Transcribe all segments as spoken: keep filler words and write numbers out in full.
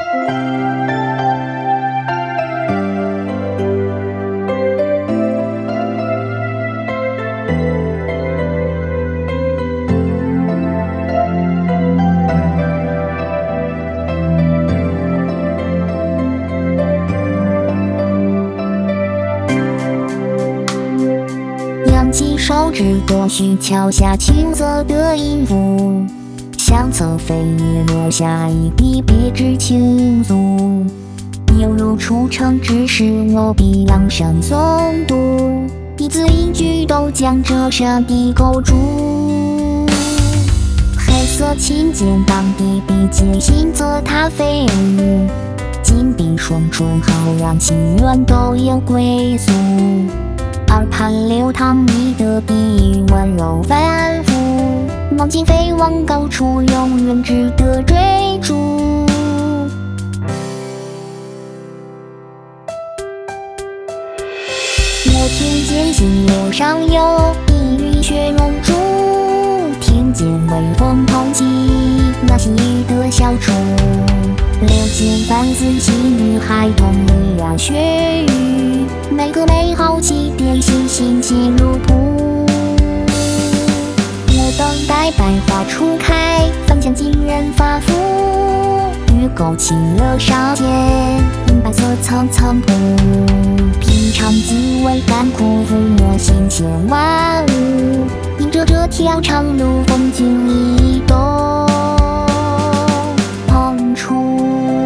扬起手指，多许敲下青色的音符，相册飞页落下一笔别致倾诉，犹如出城之时我笔朗声诵读，一字一句都将这山地构筑。黑色琴键当地笔尖行色它飞舞，紧闭双唇好让情缘都有归宿，耳畔流淌你的笔意温柔反复，梦境飞往高处永远值得追逐。我听见心流上游，一雨雪融珠，听见微风捧起那细雨的小处，流进凡思细雨孩童咿呀学语，每个美好起点细心切入谱。我等待百花初开，芳香惊人发肤，雨勾起了少年，银白色层层铺，品尝滋味甘苦，抚摸新鲜万物，迎着这条长路风景一动碰触。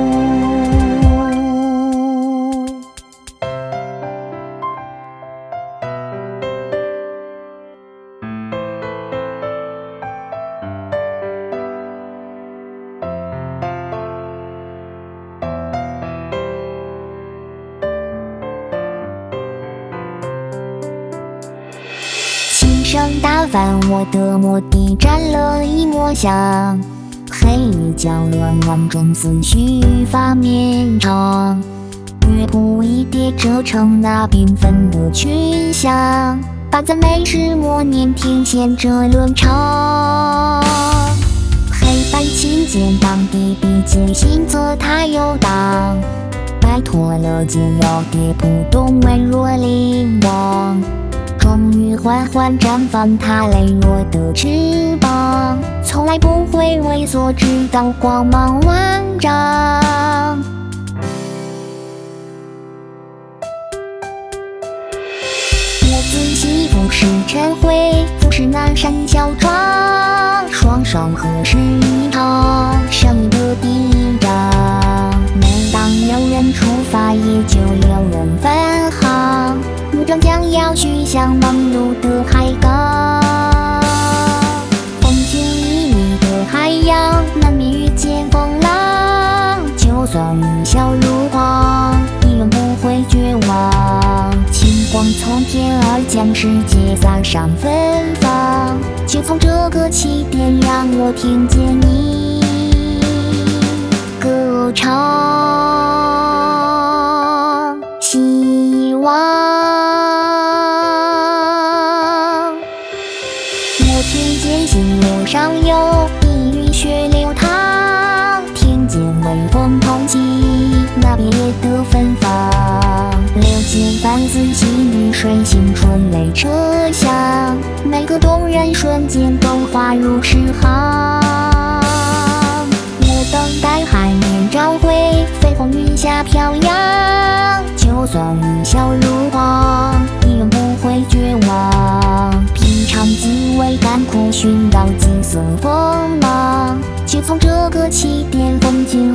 齐声打翻我的墨滴，沾了一抹香，黑夜搅乱万种思绪，发绵长，乐谱一叠折成那缤纷的群像，把赞美诗默念听见这伦常。黑白琴键当地笔尖行色它游荡，摆脱了煎熬跌扑动温弱灵光，终于缓缓绽放它羸弱的翅膀，从来不会萎缩直到光芒万丈。我仔细俯视晨晖，俯视南山小庄，双手合十一场生意的地章，每当有人出发也就有人返航，目标将要去向忙碌的海港。风景旖旎的海洋，难免遇见风浪，就算云消如黄，依然不会绝望。清光从天而降，世界洒上芬芳，就从这个起点让我听见你歌唱希望。我听见心流上游，一雨雪流淌，听见微风捧起那别的芬芳，流进凡思细雨水性春雷车厢，每个动人瞬间都化入诗行。我等待海面照回，飞黄云下飘扬，就算云消如黄，依然不会绝望。品尝滋味甘苦，寻到金色锋芒，就从这个起点风景